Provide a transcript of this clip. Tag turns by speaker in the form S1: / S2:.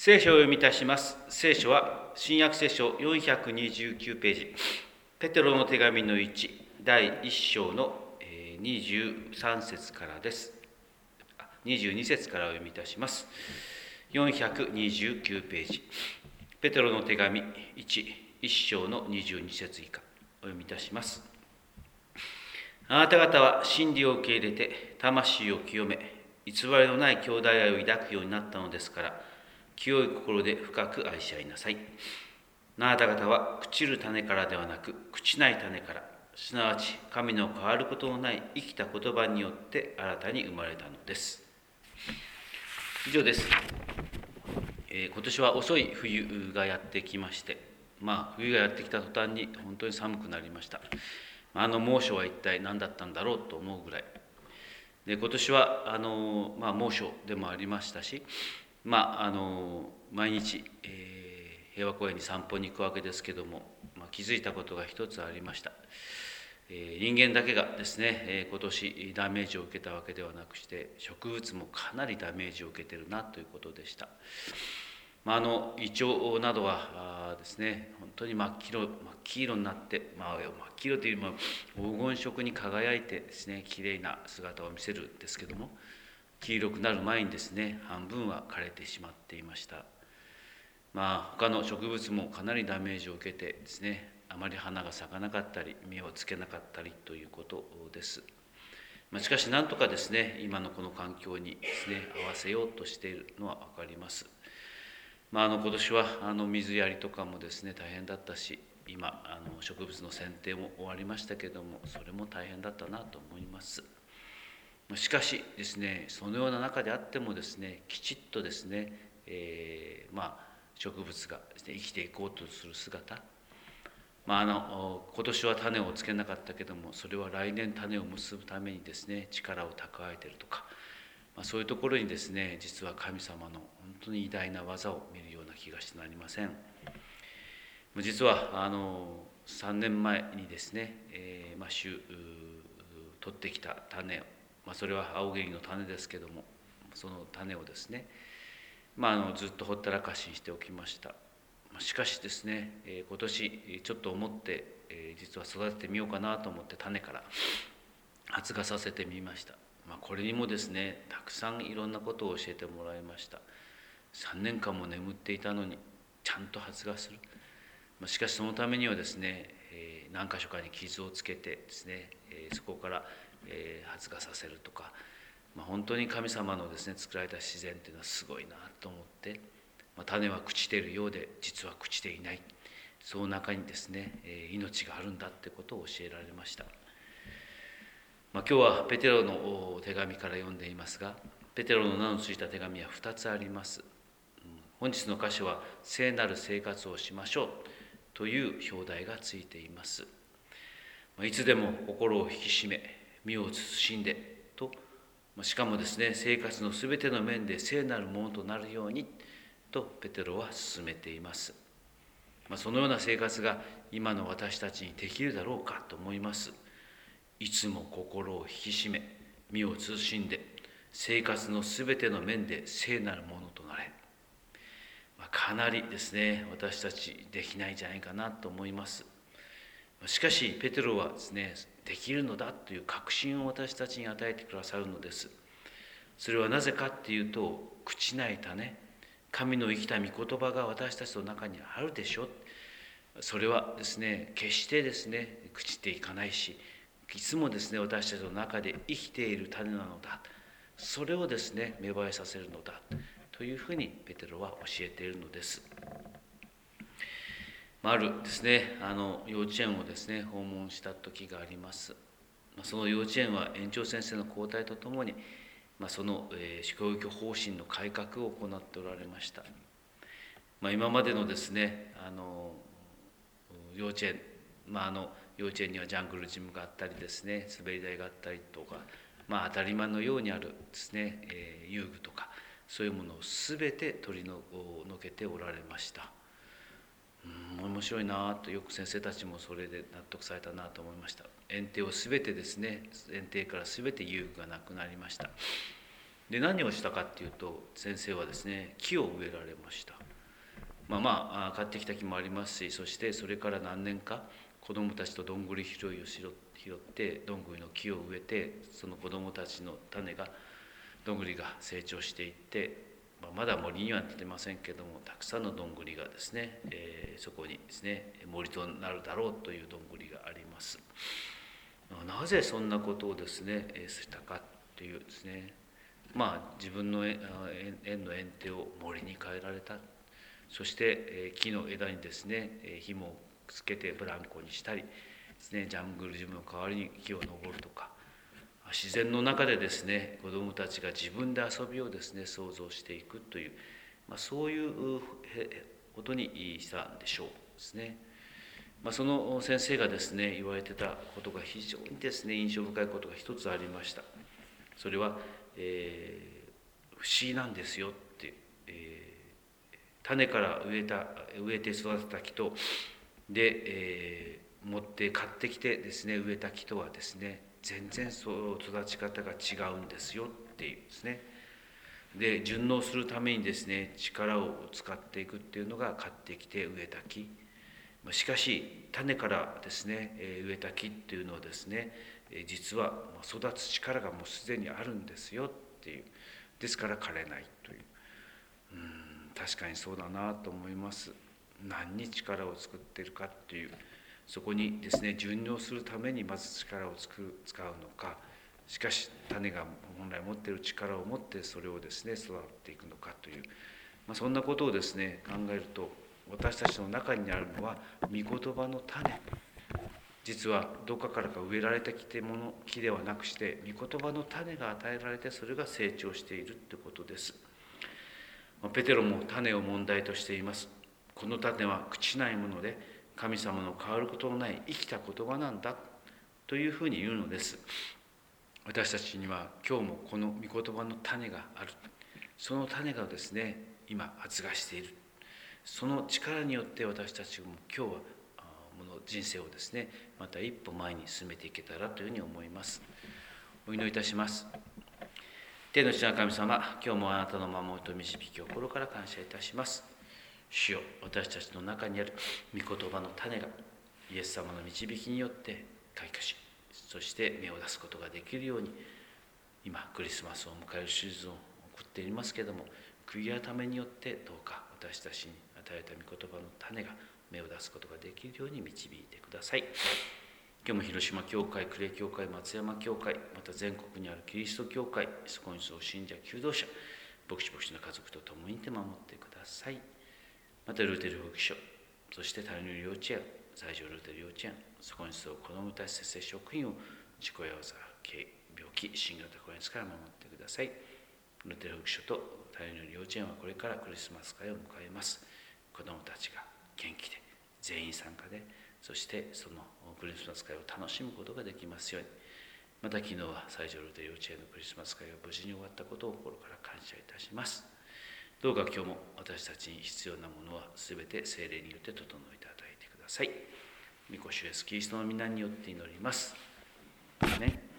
S1: 聖書を読みいたします。聖書は新約聖書429ページ、ペテロの手紙の1、第1章の23節からです。22節からお読みいたします。429ページ、ペテロの手紙1章の22節以下、お読みいたします。あなた方は真理を受け入れて魂を清め、偽りのない兄弟愛を抱くようになったのですから、清い心で深く愛し合いなさい。あなた方は朽ちる種からではなく、朽ちない種から、すなわち神の変わることのない生きた言葉によって新たに生まれたのです。以上です。今年は遅い冬がやってきまして、冬がやってきた途端に本当に寒くなりました。猛暑は一体何だったんだろうと思うぐらい。で、今年は猛暑でもありましたし、毎日、平和公園に散歩に行くわけですけども、気づいたことが一つありました。人間だけがですね、今年ダメージを受けたわけではなくして、植物もかなりダメージを受けているなということでした。イチョウなどはですね、本当に真っ黄色になって、真っ黄色という黄金色に輝いてですね、きれいな姿を見せるんですけども、黄色くなる前にですね、半分は枯れてしまっていました。他の植物もかなりダメージを受けてですね、あまり花が咲かなかったり、芽をつけなかったりということです。しかしなんとかですね、今のこの環境にですね、合わせようとしているのは分かります。今年は水やりとかもですね、大変だったし、今植物の剪定も終わりましたけれども、それも大変だったなと思います。しかしですね、そのような中であってもですね、きちっとですね、植物がですね、生きていこうとする姿、今年は種をつけなかったけども、それは来年種を結ぶためにですね、力を蓄えているとか、そういうところにですね、実は神様の本当に偉大な技を見るような気がしてなりません。実は3年前にですね、取ってきた種を、それは青桐の種ですけども、その種をですね、ずっとほったらかしにしておきました。しかしですね、今年ちょっと思って、実は育ててみようかなと思って種から発芽させてみました。これにもですね、たくさんいろんなことを教えてもらいました。3年間も眠っていたのにちゃんと発芽する。しかしそのためにはですね、何箇所かに傷をつけてですね、そこから発芽させるとか、本当に神様のですね、作られた自然というのはすごいなと思って、種は朽ちているようで実は朽ちていない、その中にですね、命があるんだってことを教えられました。今日はペテロの手紙から読んでいますが、ペテロの名のついた手紙は2つあります。本日の箇所は聖なる生活をしましょうという表題がついています。いつでも心を引き締め、身を慎んでと、しかもですね、生活のすべての面で聖なるものとなるようにとペテロは進めています。そのような生活が今の私たちにできるだろうかと思います。いつも心を引き締め、身を慎んで、生活のすべての面で聖なるものとなれ。かなりですね、私たちできないんじゃないかなと思います。しかしペテロはですね、できるのだという確信を私たちに与えてくださるのです。それはなぜかっていうと、朽ちない種、神の生きた御言葉が私たちの中にあるでしょ。それはですね、決してですね、朽ちていかないし、いつもですね、私たちの中で生きている種なのだ。それをですね、芽生えさせるのだというふうにペテロは教えているのです。あるですね、幼稚園をですね、訪問した時があります。その幼稚園は園長先生の交代とともに、その教育方針の改革を行っておられました。今までのですね、幼稚園、幼稚園にはジャングルジムがあったりですね、滑り台があったりとか、当たり前のようにあるですね、遊具とか、そういうものを全て取り除けておられました。面白いなと、よく先生たちもそれで納得されたなと思いました。園庭を全てですね、園庭から全て遊具がなくなりました。 で何をしたかっていうと、先生はですね、木を植えられました。買ってきた木もありますし、そしてそれから何年か子どもたちとどんぐり拾いを拾ってどんぐりの木を植えて、その子どもたちの種がどんぐりが成長していって、まだ森には出てませんけども、たくさんのどんぐりがですね、そこにですね森となるだろうというどんぐりがあります。なぜそんなことをですねしたかっていうですね、自分の園の園庭を森に変えられた。そして木の枝にですね紐をつけてブランコにしたりですね、ジャングルジムの代わりに木を登るとか、自然の中でですね子どもたちが自分で遊びをですね想像していくという、そういうことにしたんでしょうですね。その先生がですね言われてたことが非常にですね印象深いことが一つありました。それは、不思議なんですよって、種から植えて育てた木とで、持って買ってきてですね植えた木とはですね全然そう育ち方が違うんですよっていうですね。で順応するためにですね力を使っていくっていうのが買ってきて植えた木。しかし種からですね植えた木っていうのはですね実は育つ力がもうすでにあるんですよっていう。ですから枯れないという。確かにそうだなと思います。何に力を作っているかっていう、そこにですね順応するためにまず力を使うのか、しかし種が本来持っている力を持ってそれをですね育っていくのかという、そんなことをですね考えると、私たちの中にあるのは御言葉の種。実はどこからか植えられてきてもの木ではなくして、御言葉の種が与えられてそれが成長しているということです。ペテロも種を問題としています。この種は朽ちないもので、神様の変わることのない生きた言葉なんだというふうに言うのです。私たちには今日もこの御言葉の種がある。その種がですね今発芽している。その力によって私たちも今日は人生をですねまた一歩前に進めていけたらというふうに思います。お祈りいたします。天の父なる神様、今日もあなたの守りと導きを心から感謝いたします。主よ、私たちの中にある御言葉の種がイエス様の導きによって開花し、そして芽を出すことができるように、今クリスマスを迎えるシーズンを送っていますけれども、悔い改めによってどうか私たちに与えた御言葉の種が芽を出すことができるように導いてください。今日も広島教会、呉教会、松山教会、また全国にあるキリスト教会、そこに住む信者、求道者、牧師の家族と共にいて守ってください。またルーテル福祉所、そしてタイヌ幼稚園、在場ルーテル幼稚園、そこに住む子どもたち先生職員を事故や病気、新型コロナから守ってください。ルーテル福祉所とタイヌ幼稚園はこれからクリスマス会を迎えます。子どもたちが元気で全員参加で、そしてそのクリスマス会を楽しむことができますように。また昨日は最上ルーテ幼稚園のクリスマス会が無事に終わったことを心から感謝いたします。どうか今日も私たちに必要なものはすべて聖霊によって整えていただいてください。御子主イエスキリストの皆によって祈ります。ね。